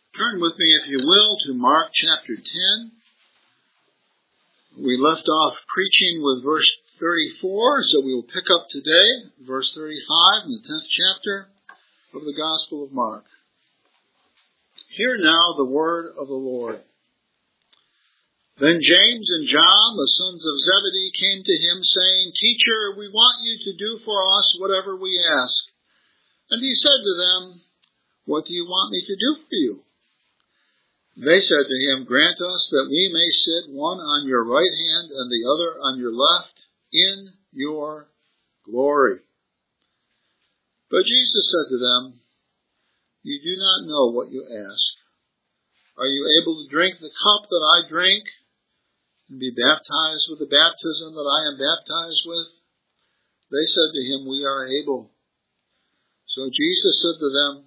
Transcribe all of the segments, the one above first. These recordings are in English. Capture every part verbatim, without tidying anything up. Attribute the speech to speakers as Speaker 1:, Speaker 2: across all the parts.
Speaker 1: Turn with me, if you will, to Mark chapter ten. We left off preaching with verse thirty-four, so we will pick up today, verse thirty-five in the tenth chapter of the Gospel of Mark. Hear now the word of the Lord. Then James and John, the sons of Zebedee, came to him, saying, Teacher, we want you to do for us whatever we ask. And he said to them, What do you want me to do for you? They said to him, Grant us that we may sit one on your right hand and the other on your left in your glory. But Jesus said to them, You do not know what you ask. Are you able to drink the cup that I drink and be baptized with the baptism that I am baptized with? They said to him, We are able. So Jesus said to them,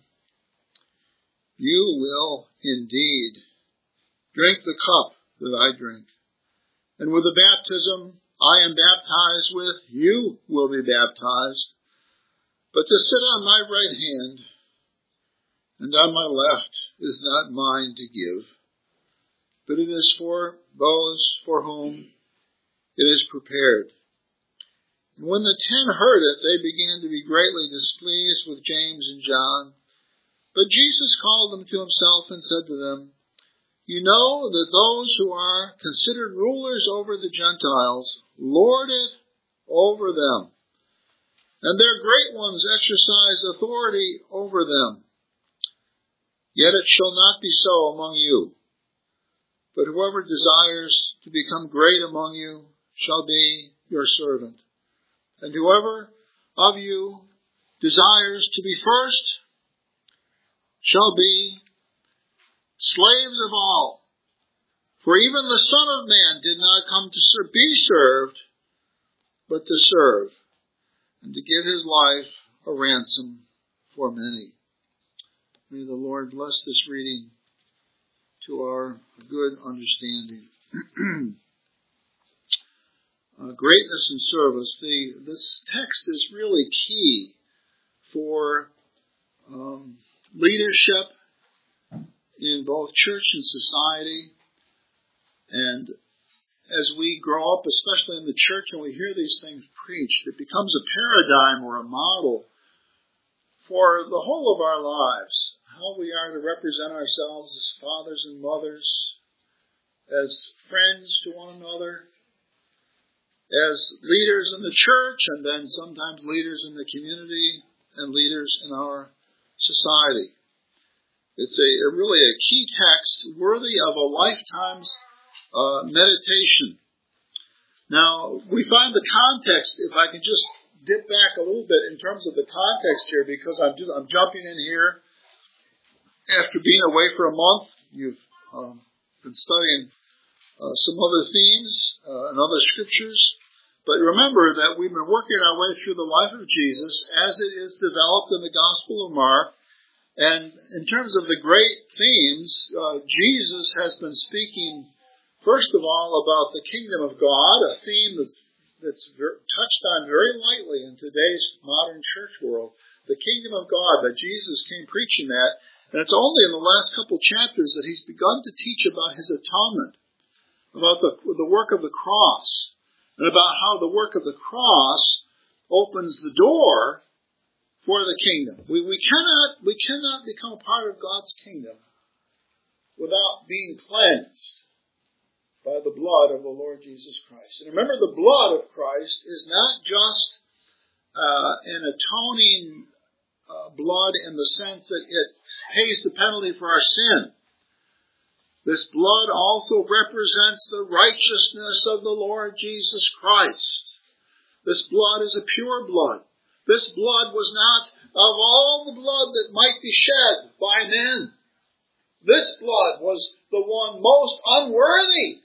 Speaker 1: You will indeed drink the cup that I drink, and with the baptism I am baptized with, you will be baptized. But to sit on my right hand and on my left is not mine to give, but it is for those for whom it is prepared. And when the ten heard it, they began to be greatly displeased with James and John. But Jesus called them to himself and said to them, You know that those who are considered rulers over the Gentiles lord it over them, and their great ones exercise authority over them. Yet it shall not be so among you. But whoever desires to become great among you shall be your servant. And whoever of you desires to be first shall be slaves of all. For even the Son of Man did not come to be served, but to serve, and to give his life a ransom for many. May the Lord bless this reading to our good understanding. uh, greatness and service. The, this text is really key for um, leadership in both church and society. And as we grow up, especially in the church, and we hear these things preached, it becomes a paradigm or a model for the whole of our lives. How we are to represent ourselves as fathers and mothers, as friends to one another, as leaders in the church, and then sometimes leaders in the community and leaders in our society. It's a, a really a key text worthy of a lifetime's uh, meditation. Now, we find the context, if I can just dip back a little bit in terms of the context here, because I'm just, I'm jumping in here after being away for a month. You've um, been studying uh, some other themes uh, and other scriptures. But remember that we've been working our way through the life of Jesus as it is developed in the Gospel of Mark. And in terms of the great themes, uh, Jesus has been speaking, first of all, about the kingdom of God, a theme that's, that's ver- touched on very lightly in today's modern church world. The kingdom of God, that Jesus came preaching that. And it's only in the last couple chapters that he's begun to teach about his atonement, about the, the work of the cross, and about how the work of the cross opens the door for the kingdom. We, we cannot we cannot become a part of God's kingdom without being cleansed by the blood of the Lord Jesus Christ. And remember, the blood of Christ is not just uh, an atoning uh, blood in the sense that it pays the penalty for our sin. This blood also represents the righteousness of the Lord Jesus Christ. This blood is a pure blood. This blood was not of all the blood that might be shed by men. This blood was the one most unworthy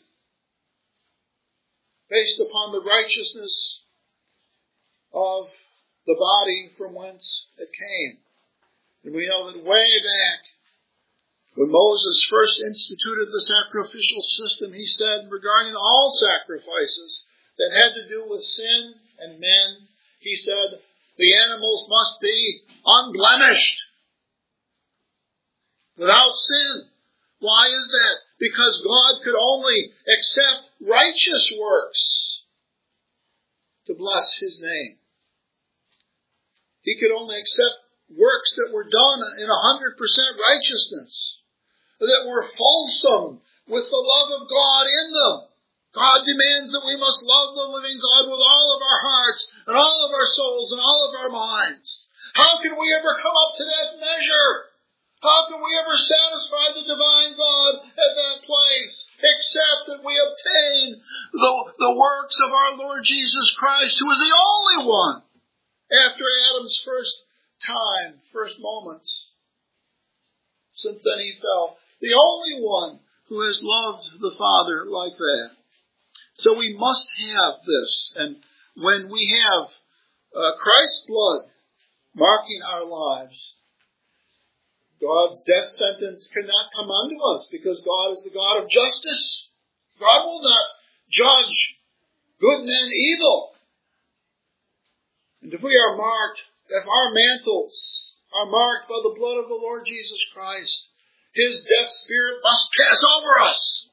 Speaker 1: based upon the righteousness of the body from whence it came. And we know that way back, when Moses first instituted the sacrificial system, he said regarding all sacrifices that had to do with sin and men, he said, the animals must be unblemished. without sin. Why is that? Because God could only accept righteous works to bless His name. He could only accept works that were done in one hundred percent righteousness, that were fulsome with the love of God in them. God demands that we must love the living God with all of our hearts and all of our souls and all of our minds. How can we ever come up to that measure? How can we ever satisfy the divine God at that place, except that we obtain the, the works of our Lord Jesus Christ, who is the only one, after Adam's first time, first moments, since then he fell, the only one who has loved the Father like that. So we must have this, and when we have uh, Christ's blood marking our lives, God's death sentence cannot come unto us, because God is the God of justice. God will not judge good men evil. And if we are marked, if our mantles are marked by the blood of the Lord Jesus Christ, His death spirit must pass over us,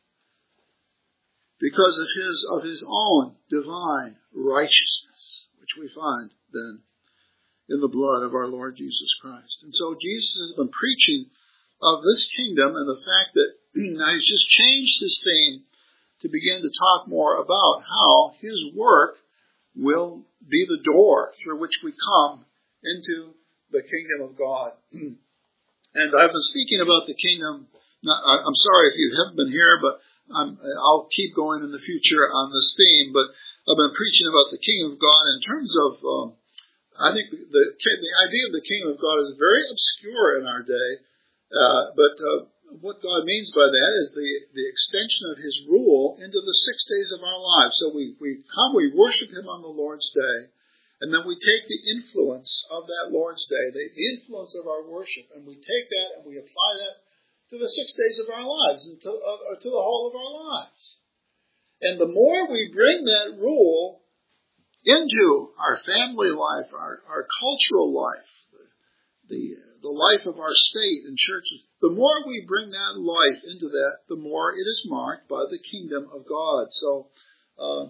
Speaker 1: because of His of His own divine righteousness, which we find then in the blood of our Lord Jesus Christ. And so Jesus has been preaching of this kingdom, and the fact that now He's just changed His theme to begin to talk more about how His work will be the door through which we come into the kingdom of God. And I've been speaking about the kingdom. I'm sorry if you haven't been here, but I'm, I'll keep going in the future on this theme. But I've been preaching about the kingdom of God in terms of, um, I think the, the idea of the kingdom of God is very obscure in our day. Uh, but uh, what God means by that is the, the extension of His rule into the six days of our lives. So we, we come, we worship Him on the Lord's day, and then we take the influence of that Lord's day, the, the influence of our worship, and we take that and we apply that to the six days of our lives, and to, uh, to the whole of our lives. And the more we bring that rule into our family life, our, our cultural life, the, the life of our state and churches, the more we bring that life into that, the more it is marked by the kingdom of God. So, uh,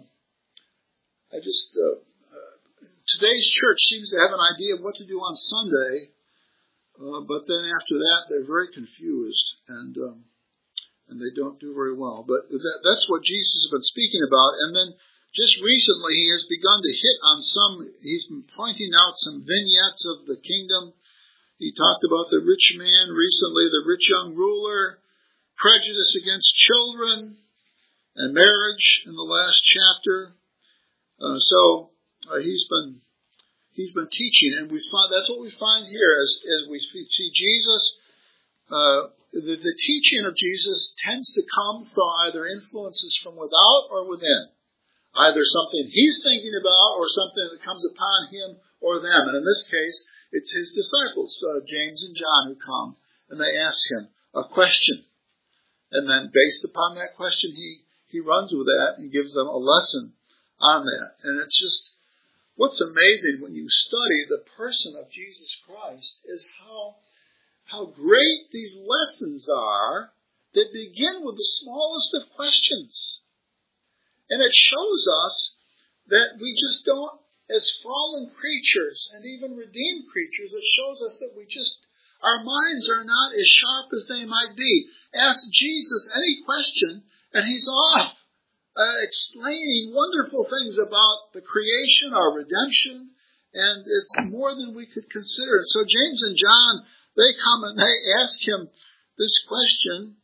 Speaker 1: I just, uh, uh, today's church seems to have an idea of what to do on Sunday, uh, but then after that, they're very confused, and um, and they don't do very well. But that, that's what Jesus has been speaking about. And then just recently, He has begun to hit on some, He's been pointing out some vignettes of the kingdom. He talked about the rich man recently, the rich young ruler, prejudice against children, and marriage in the last chapter. Uh, so uh, he's been he's been teaching, and we find that's what we find here as as we see Jesus. Uh, the, the teaching of Jesus tends to come from either influences from without or within, either something He's thinking about or something that comes upon Him or them. And in this case, it's His disciples, uh, James and John, who come, and they ask Him a question. And then based upon that question, He, he runs with that and gives them a lesson on that. And it's just, what's amazing when you study the person of Jesus Christ is how, how great these lessons are that begin with the smallest of questions. And it shows us that we just don't, as fallen creatures and even redeemed creatures, it shows us that we just, our minds are not as sharp as they might be. Ask Jesus any question and He's off uh, explaining wonderful things about the creation, our redemption, and it's more than we could consider. So James and John, they come and they ask Him this question,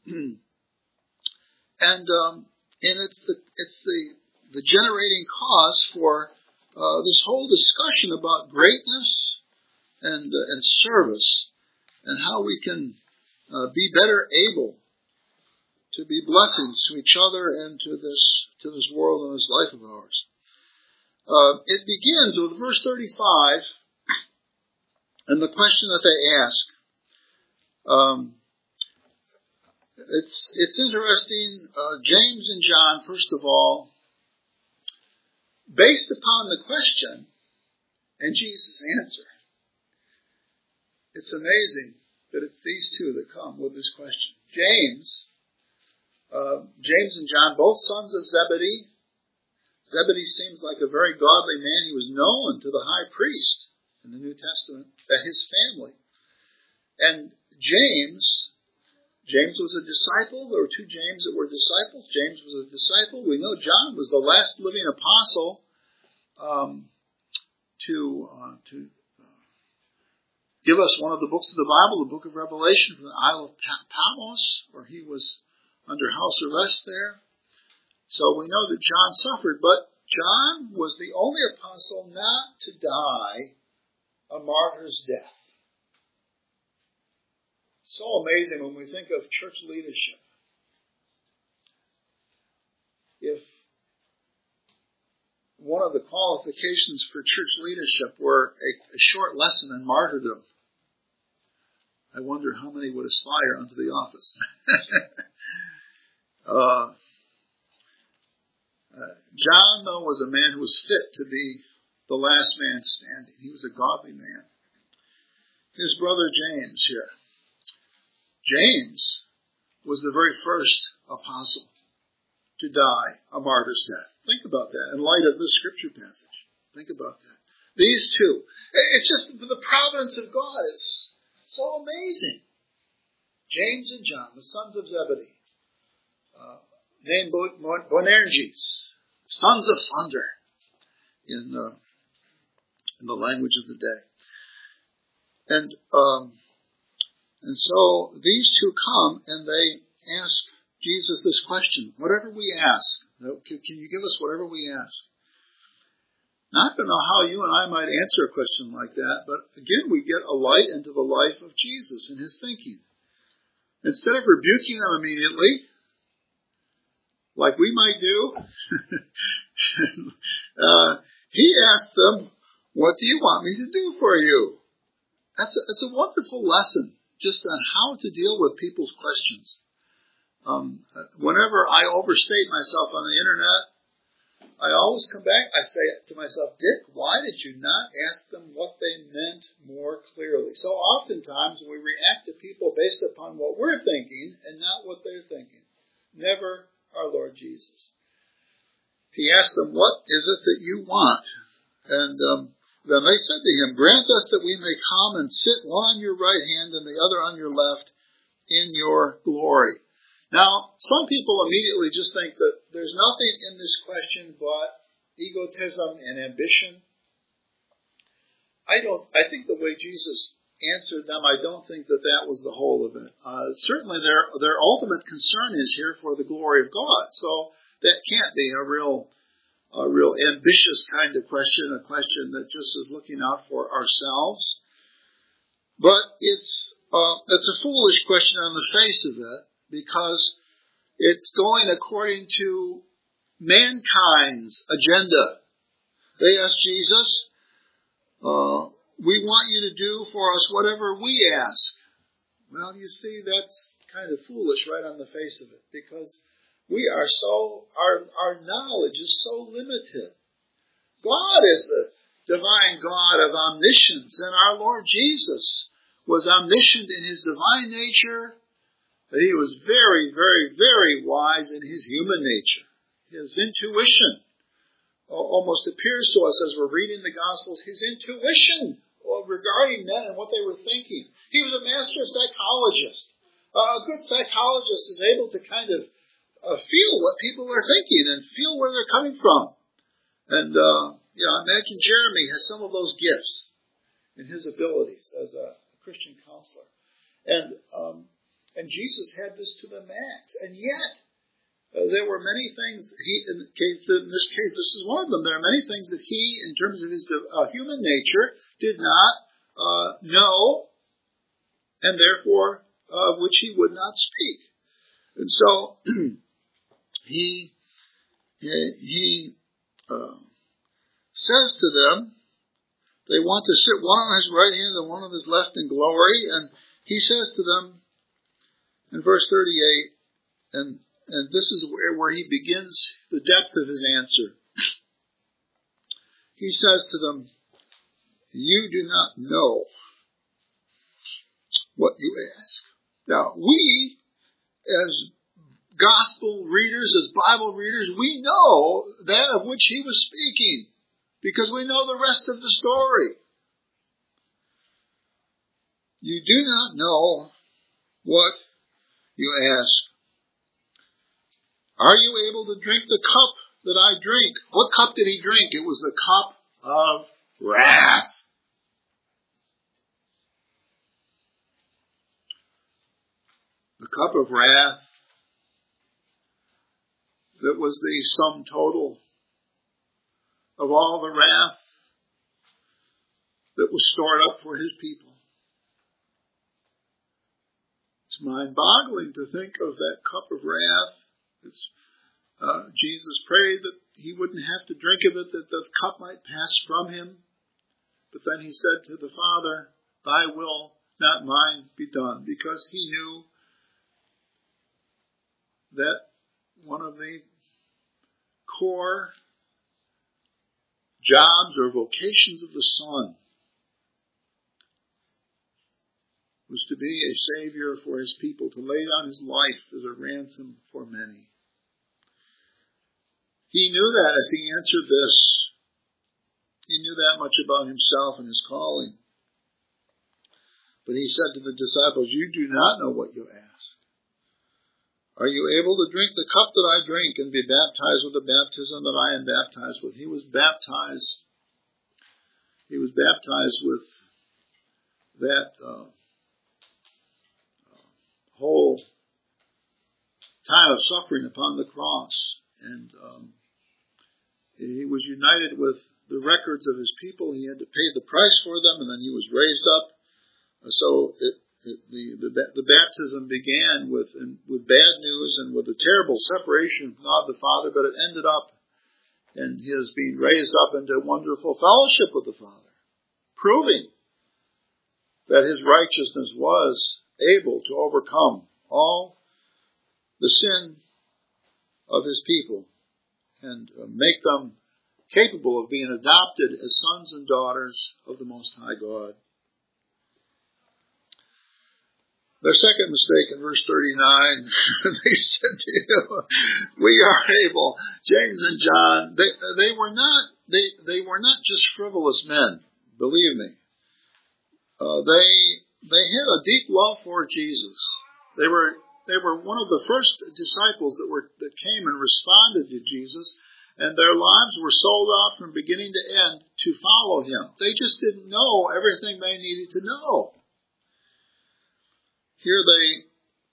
Speaker 1: and um, and it's the it's the the generating cause for Uh, this whole discussion about greatness and uh, and service, and how we can uh, be better able to be blessings to each other and to this to this world and this life of ours. Uh, it begins with verse thirty-five, and the question that they ask. Um, it's it's interesting. Uh, James and John, first of all, based upon the question and Jesus' answer, it's amazing that it's these two that come with this question. James, uh, James and John, both sons of Zebedee. Zebedee seems like a very godly man. He was known to the high priest in the New Testament, that his family. And James, James was a disciple. There were two James that were disciples. James was a disciple. We know John was the last living apostle um, to uh, to uh, give us one of the books of the Bible, the book of Revelation, from the Isle of Patmos, where he was under house arrest there. So we know that John suffered, but John was the only apostle not to die a martyr's death. So amazing when we think of church leadership. If one of the qualifications for church leadership were a, a short lesson in martyrdom, I wonder how many would aspire unto the office. uh, uh, John, though, was a man who was fit to be the last man standing. He was a godly man. His brother James here. James was the very first apostle to die a martyr's death. Think about that in light of this scripture passage. Think about that. These two. It's just the providence of God is so amazing. James and John, the sons of Zebedee, uh, named Boanerges, sons of thunder, in, uh, in the language of the day. And um, and so these two come and they ask Jesus this question. Whatever we ask, can you give us whatever we ask? Now, I don't know how you and I might answer a question like that, but again, we get a light into the life of Jesus and his thinking. Instead of rebuking them immediately, like we might do, uh, he asked them, what do you want me to do for you? That's a, that's a wonderful lesson just on how to deal with people's questions. Um, whenever I overstate myself on the internet, I always come back, I say to myself, Dick, why did you not ask them what they meant more clearly? So oftentimes we react to people based upon what we're thinking and not what they're thinking. Never our Lord Jesus. He asked them, what is it that you want? And um, then they said to him, grant us that we may come and sit one on your right hand and the other on your left in your glory. Now, some people immediately just think that there's nothing in this question but egotism and ambition. I don't, I think the way Jesus answered them, I don't think that that was the whole of it. Uh, certainly their, their ultimate concern is here for the glory of God. So that can't be a real, a real ambitious kind of question, a question that just is looking out for ourselves. But it's, uh, it's a foolish question on the face of it, because it's going according to mankind's agenda. They asked Jesus, uh, we want you to do for us whatever we ask. Well, you see, that's kind of foolish right on the face of it, because we are so, our, our knowledge is so limited. God is the divine God of omniscience, and our Lord Jesus was omniscient in his divine nature. But he was very, very, very wise in his human nature. His intuition almost appears to us as we're reading the Gospels. His intuition regarding men and what they were thinking. He was a master psychologist. A good psychologist is able to kind of uh, feel what people are thinking and feel where they're coming from. And, uh, you know, I imagine Jeremy has some of those gifts in his abilities as a Christian counselor. And, um, And Jesus had this to the max. And yet, uh, there were many things, he, in, case, in this case, this is one of them, there are many things that he, in terms of his uh, human nature, did not uh, know, and therefore, uh, which he would not speak. And so, he, he uh, says to them, they want to sit one on his right hand and one on his left in glory, and he says to them, in verse thirty-eight, and, and this is where, where he begins the depth of his answer. He says to them, you do not know what you ask. Now, we, as gospel readers, as Bible readers, we know that of which he was speaking, because we know the rest of the story. You do not know what you ask. Are you able to drink the cup that I drink? What cup did he drink? It was the cup of wrath. The cup of wrath that was the sum total of all the wrath that was stored up for his people. It's mind-boggling to think of that cup of wrath. It's, uh, Jesus prayed that he wouldn't have to drink of it, that the cup might pass from him. But then he said to the Father, thy will, not mine, be done. Because he knew that one of the core jobs or vocations of the Son was to be a Savior for his people, to lay down his life as a ransom for many. He knew that as he answered this. He knew that much about himself and his calling. But he said to the disciples, you do not know what you ask. Are you able to drink the cup that I drink and be baptized with the baptism that I am baptized with? He was baptized. He was baptized with that uh, whole time of suffering upon the cross. And um, he was united with the records of his people. He had to pay the price for them, and then he was raised up. So it, it, the, the the baptism began with with bad news and with a terrible separation from God the Father, but it ended up in his being raised up into wonderful fellowship with the Father, proving that his righteousness was able to overcome all the sin of his people and make them capable of being adopted as sons and daughters of the Most High God. Their second mistake in verse thirty-nine, they said to him, we are able. James and John, they they were not they they were not just frivolous men, believe me. Uh, they they had a deep love for Jesus. They were they were one of the first disciples that were that came and responded to Jesus, and their lives were sold out from beginning to end to follow him. They just didn't know everything they needed to know. Here they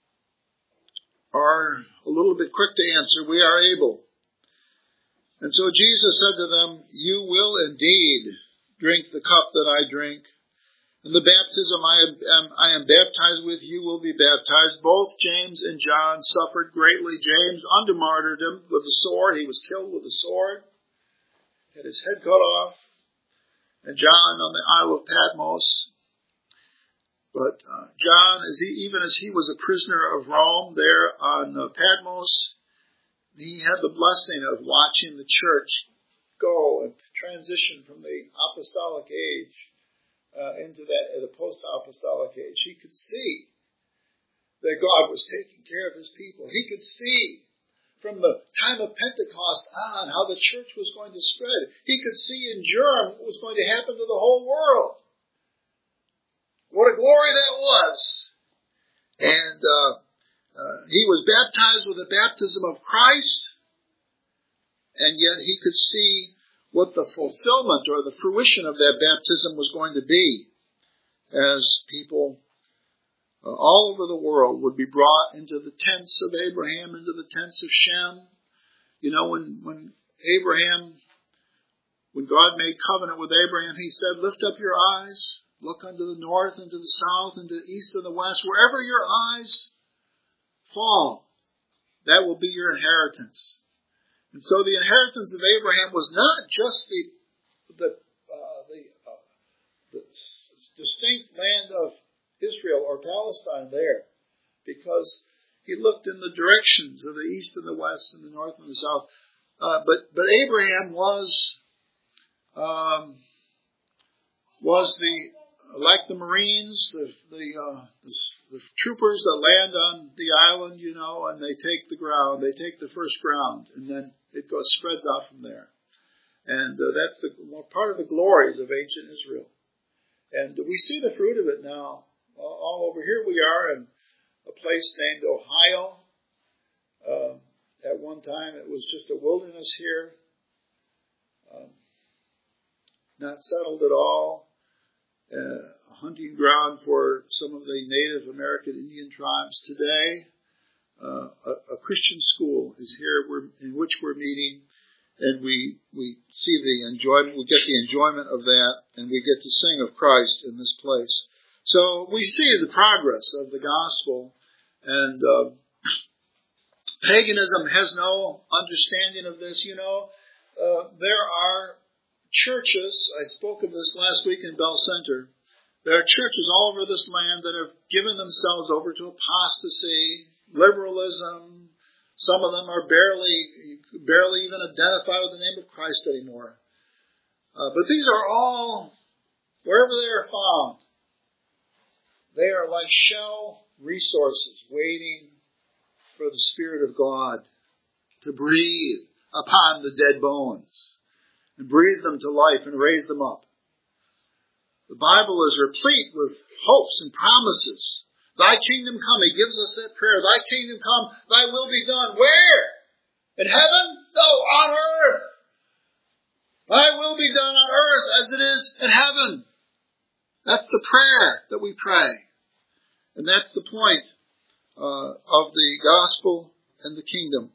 Speaker 1: are a little bit quick to answer, we are able. And so Jesus said to them, you will indeed drink the cup that I drink, and the baptism I am, I am baptized with, you will be baptized. Both James and John suffered greatly. James unto martyrdom with the sword. He was killed with a sword, had his head cut off. And John on the Isle of Patmos. But uh, John, as he, even as he was a prisoner of Rome there on uh, Patmos, he had the blessing of watching the church go and transition from the apostolic age uh, into that uh, the post-apostolic age. He could see that God was taking care of his people. He could see from the time of Pentecost on how the church was going to spread. He could see in germ what was going to happen to the whole world. What a glory that was. And uh, uh, he was baptized with the baptism of Christ, and yet he could see what the fulfillment or the fruition of that baptism was going to be as people uh, all over the world would be brought into the tents of Abraham, into the tents of Shem. You know, when, when Abraham, when God made covenant with Abraham, he said, lift up your eyes. Look unto the north and to the south and to the east and the west. Wherever your eyes fall, that will be your inheritance. And so the inheritance of Abraham was not just the the, uh, the, uh, the distinct land of Israel or Palestine there, because he looked in the directions of the east and the west and the north and the south. Uh, but but Abraham was um, was the like the Marines, the the, uh, the the troopers that land on the island, you know, and they take the ground, they take the first ground, and then it goes spreads out from there. And uh, that's the part of the glories of ancient Israel. And we see the fruit of it now. All over here we are in a place named Ohio. Uh, at one time it was just a wilderness here. Um, not settled at all. Uh, a hunting ground for some of the Native American Indian tribes. Today, uh, a, a Christian school is here we're, in which we're meeting. And we we see the enjoyment, we get the enjoyment of that, and we get to sing of Christ in this place. So we see the progress of the gospel, and uh, paganism has no understanding of this. You know, uh, there are churches, I spoke of this last week in Bell Center, there are churches all over this land that have given themselves over to apostasy, liberalism. Some of them are barely, barely even identified with the name of Christ anymore. Uh, but these are all, wherever they are found, they are like shell resources waiting for the Spirit of God to breathe upon the dead bones and breathe them to life and raise them up. The Bible is replete with hopes and promises. Thy kingdom come. He gives us that prayer. Thy kingdom come. Thy will be done. Where? In heaven? No, on earth. Thy will be done on earth as it is in heaven. That's the prayer that we pray. And that's the point uh, of the gospel and the kingdom.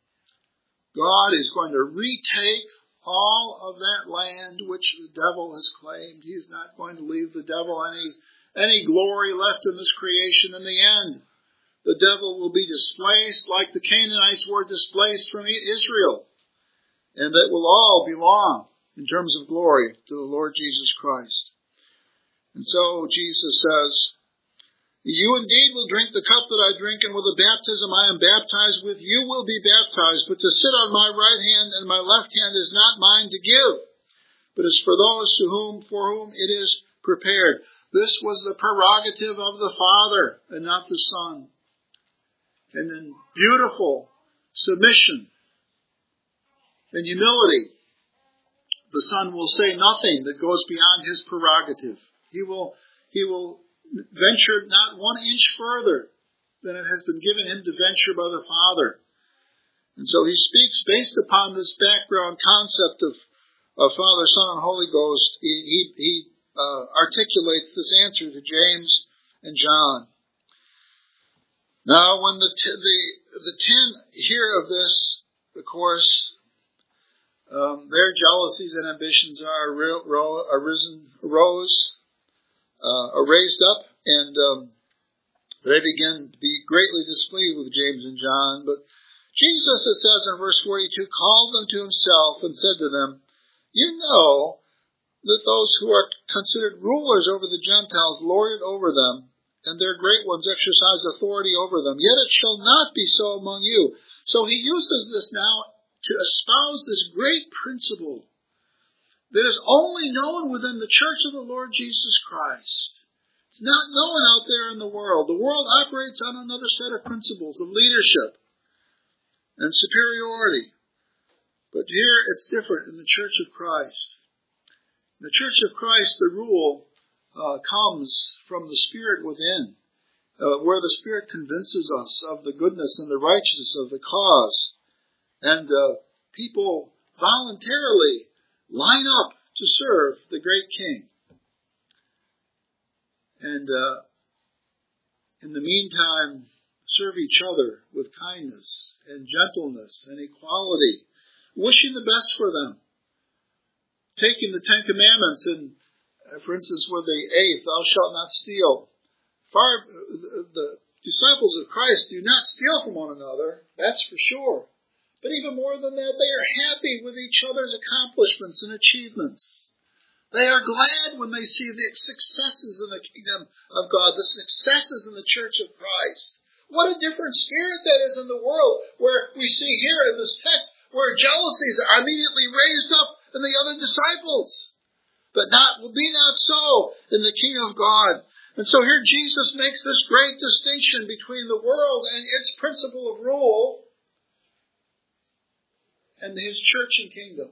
Speaker 1: God is going to retake all of that land which the devil has claimed. He's not going to leave the devil any Any glory left in this creation. In the end, the devil will be displaced like the Canaanites were displaced from Israel. And that will all belong, in terms of glory, to the Lord Jesus Christ. And so Jesus says, you indeed will drink the cup that I drink, and with the baptism I am baptized with, you will be baptized. But to sit on my right hand and my left hand is not mine to give, but is for those to whom, for whom it is prepared. This was the prerogative of the Father and not the Son. And in beautiful submission and humility, the Son will say nothing that goes beyond his prerogative. He will, he will venture not one inch further than it has been given him to venture by the Father. And so he speaks based upon this background concept of, of Father, Son, and Holy Ghost. He, he, he Uh, articulates this answer to James and John. Now, when the t- the the ten hear of this, of course, um, their jealousies and ambitions are ro- ro- arisen, arose, uh, are raised up, and um, they begin to be greatly displeased with James and John. But Jesus, it says in verse forty-two, called them to himself and said to them, "You know that those who are considered rulers over the Gentiles lord it over them, and their great ones exercise authority over them. Yet it shall not be so among you." So he uses this now to espouse this great principle that is only known within the church of the Lord Jesus Christ. It's not known out there in the world. The world operates on another set of principles of leadership and superiority. But here it's different in the church of Christ. In the Church of Christ, the rule uh, comes from the Spirit within, uh, where the Spirit convinces us of the goodness and the righteousness of the cause. And uh, people voluntarily line up to serve the great King. And uh, in the meantime, serve each other with kindness and gentleness and equality, wishing the best for them. Taking the Ten Commandments and, uh, for instance, with the eighth, thou shalt not steal. Far, the, the disciples of Christ do not steal from one another, that's for sure. But even more than that, they are happy with each other's accomplishments and achievements. They are glad when they see the successes in the kingdom of God, the successes in the church of Christ. What a different spirit that is in the world, where we see here in this text, where jealousies are immediately raised up in the other disciples. but not be not so in the kingdom of God. And so here Jesus makes this great distinction between the world and its principle of rule and his church and kingdom.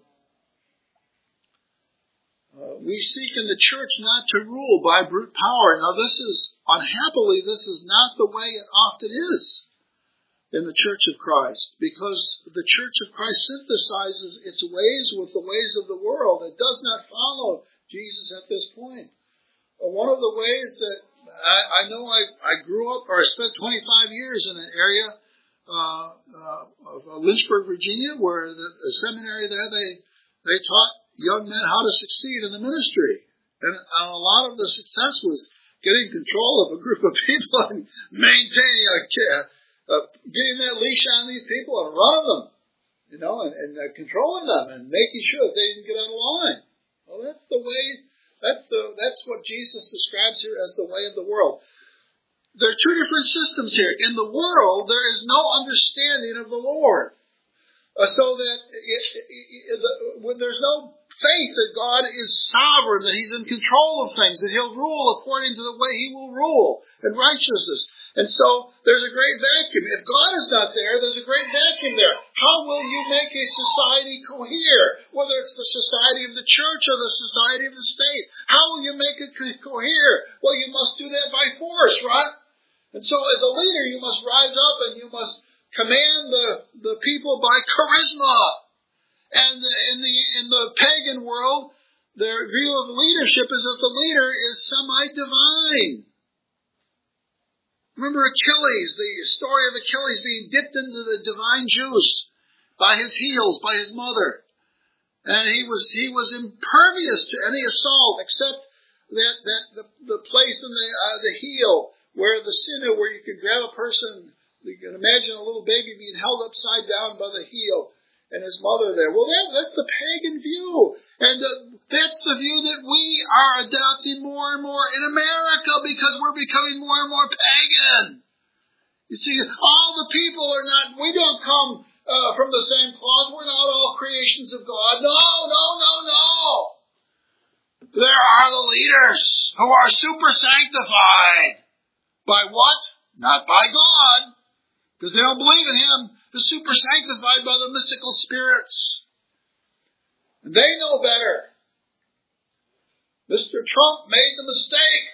Speaker 1: Uh, we seek in the church not to rule by brute power. Now this is, unhappily, this is not the way it often is in the Church of Christ, because the Church of Christ synthesizes its ways with the ways of the world. It does not follow Jesus at this point. Uh, one of the ways that I, I know I, I grew up, or I spent twenty-five years in an area uh, uh, of Lynchburg, Virginia, where the, the seminary there, they they taught young men how to succeed in the ministry. And a lot of the success was getting control of a group of people and maintaining a, uh, getting that leash on these people and running them, you know, and, and uh, controlling them and making sure that they didn't get out of line. Well, that's the way, that's the, that's what Jesus describes here as the way of the world. There are two different systems here. In the world, there is no understanding of the Lord. Uh, so that it, it, it, the, when there's no faith that God is sovereign, that He's in control of things, that He'll rule according to the way He will rule in righteousness. And so there's a great vacuum. If God is not there, there's a great vacuum there. How will you make a society cohere? Whether it's the society of the church or the society of the state. How will you make it cohere? Well, you must do that by force, right? And so as a leader, you must rise up and you must command the, the people by charisma. And in the, in the pagan world, their view of leadership is that the leader is semi-divine. Remember Achilles, the story of Achilles being dipped into the divine juice by his heels, by his mother. And he was he was impervious to any assault except that, that the, the place in the uh, the heel where the sinner, where you could grab a person, you can imagine a little baby being held upside down by the heel and his mother there. Well, that, that's the pagan view. And uh, that's the view that we are adopting more and more in America because we're becoming more and more pagan. You see, all the people are not, we don't come uh, from the same cloth. We're not all creations of God. No, no, no, no. There are the leaders who are super sanctified. By what? Not by God. Because they don't believe in Him. They're super sanctified by the mystical spirits. And they know better. Mister Trump made the mistake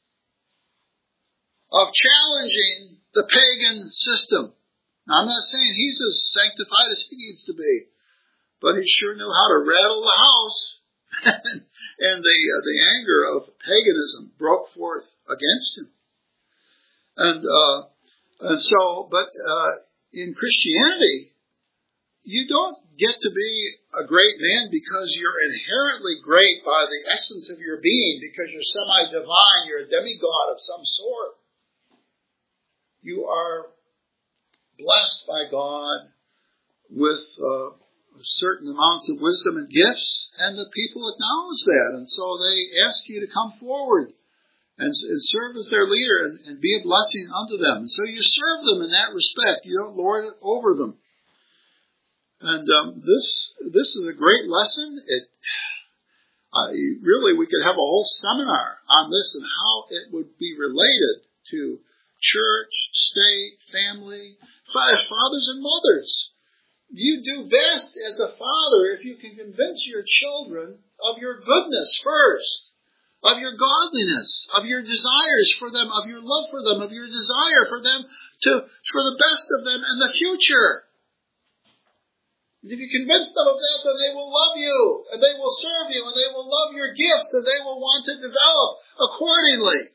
Speaker 1: of challenging the pagan system. Now, I'm not saying he's as sanctified as he needs to be, but he sure knew how to rattle the house. And the, uh, the anger of paganism broke forth against him. And, uh, and so, but, uh, in Christianity, you don't get to be a great man because you're inherently great by the essence of your being, because you're semi-divine, you're a demigod of some sort. You are blessed by God with uh, certain amounts of wisdom and gifts, and the people acknowledge that, and so they ask you to come forward and, and serve as their leader and, and be a blessing unto them. And so you serve them in that respect. You don't lord it over them. And um, this this is a great lesson. It uh, really, we could have a whole seminar on this and how it would be related to church, state, family, fathers and mothers. You do best as a father if you can convince your children of your goodness first, of your godliness, of your desires for them, of your love for them, of your desire for them to for the best of them in the future. And if you convince them of that, then they will love you, and they will serve you, and they will love your gifts, and they will want to develop accordingly.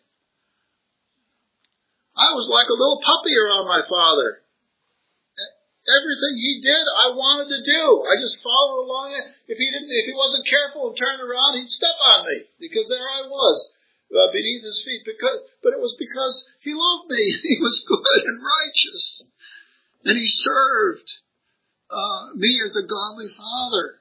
Speaker 1: I was like a little puppy around my father. Everything he did, I wanted to do. I just followed along. If he didn't, if he wasn't careful and turned around, he'd step on me because there I was uh, beneath his feet. Because, but it was because he loved me. He was good and righteous, and he served uh, me as a godly father.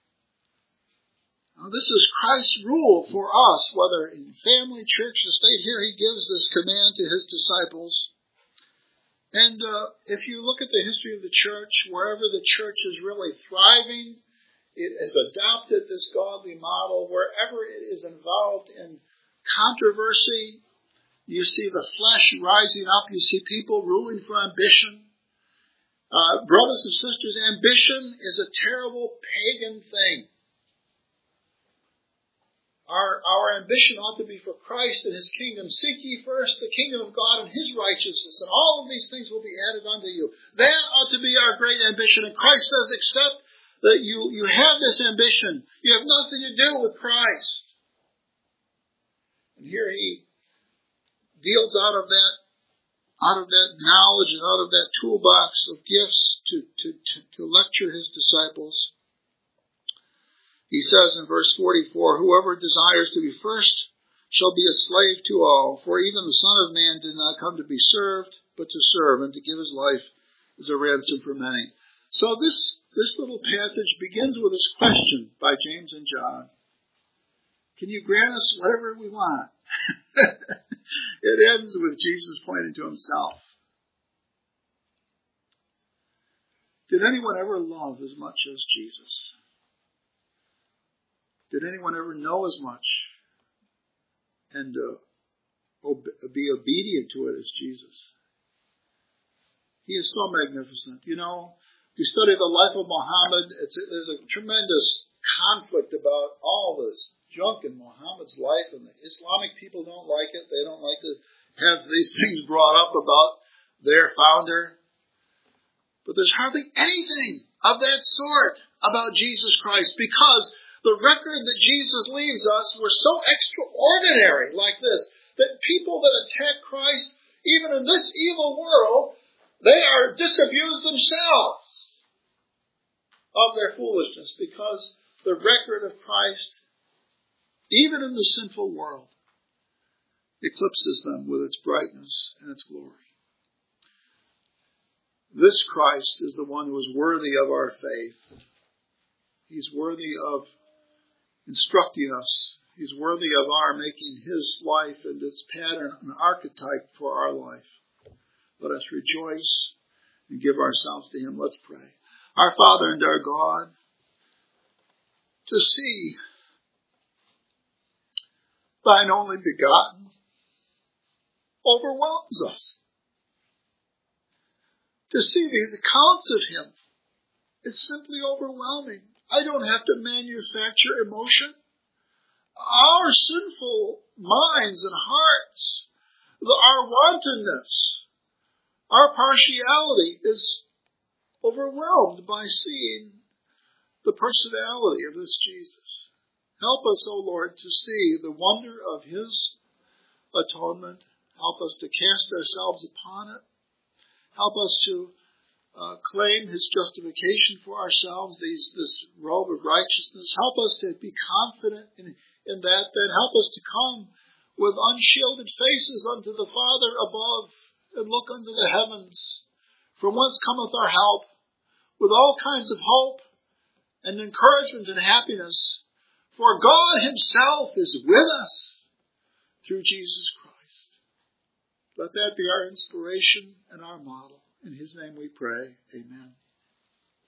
Speaker 1: Now, this is Christ's rule for us, whether in family, church, or state. Here he gives this command to his disciples. And uh, if you look at the history of the church, wherever the church is really thriving, it has adopted this godly model. Wherever it is involved in controversy, you see the flesh rising up. You see people ruling for ambition. Uh, brothers and sisters, ambition is a terrible pagan thing. Our, our ambition ought to be for Christ and His kingdom. Seek ye first the kingdom of God and His righteousness, and all of these things will be added unto you. That ought to be our great ambition. And Christ says, except that you, you have this ambition, you have nothing to do with Christ. And here He deals out of that, out of that knowledge and out of that toolbox of gifts to, to, to, to lecture His disciples. He says in verse forty-four, whoever desires to be first shall be a slave to all. For even the Son of Man did not come to be served, but to serve, and to give His life as a ransom for many. So this, this little passage begins with this question by James and John. Can you grant us whatever we want? It ends with Jesus pointing to Himself. Did anyone ever love as much as Jesus? Did anyone ever know as much and uh, ob- be obedient to it as Jesus? He is so magnificent. You know, we study the life of Muhammad. It's a, there's a tremendous conflict about all this junk in Muhammad's life, and the Islamic people don't like it. They don't like to have these things brought up about their founder. But there's hardly anything of that sort about Jesus Christ, because the record that Jesus leaves us were so extraordinary like this, that people that attack Christ, even in this evil world, they are disabused themselves of their foolishness, because the record of Christ, even in the sinful world, eclipses them with its brightness and its glory. This Christ is the one who is worthy of our faith. He's worthy of instructing us. He's worthy of our making His life and its pattern an archetype for our life. Let us rejoice and give ourselves to Him. Let's pray. Our Father and our God, to see Thine only begotten overwhelms us. To see these accounts of Him, it's simply overwhelming. I don't have to manufacture emotion. Our sinful minds and hearts, our wantonness, our partiality is overwhelmed by seeing the personality of this Jesus. Help us, O Lord, to see the wonder of His atonement. Help us to cast ourselves upon it. Help us to Uh, claim His justification for ourselves, these, this robe of righteousness. Help us to be confident in, in that. Then help us to come with unshielded faces unto the Father above and look unto the heavens, from whence cometh our help, with all kinds of hope and encouragement and happiness. For God Himself is with us through Jesus Christ. Let that be our inspiration and our model. In His name we pray. Amen.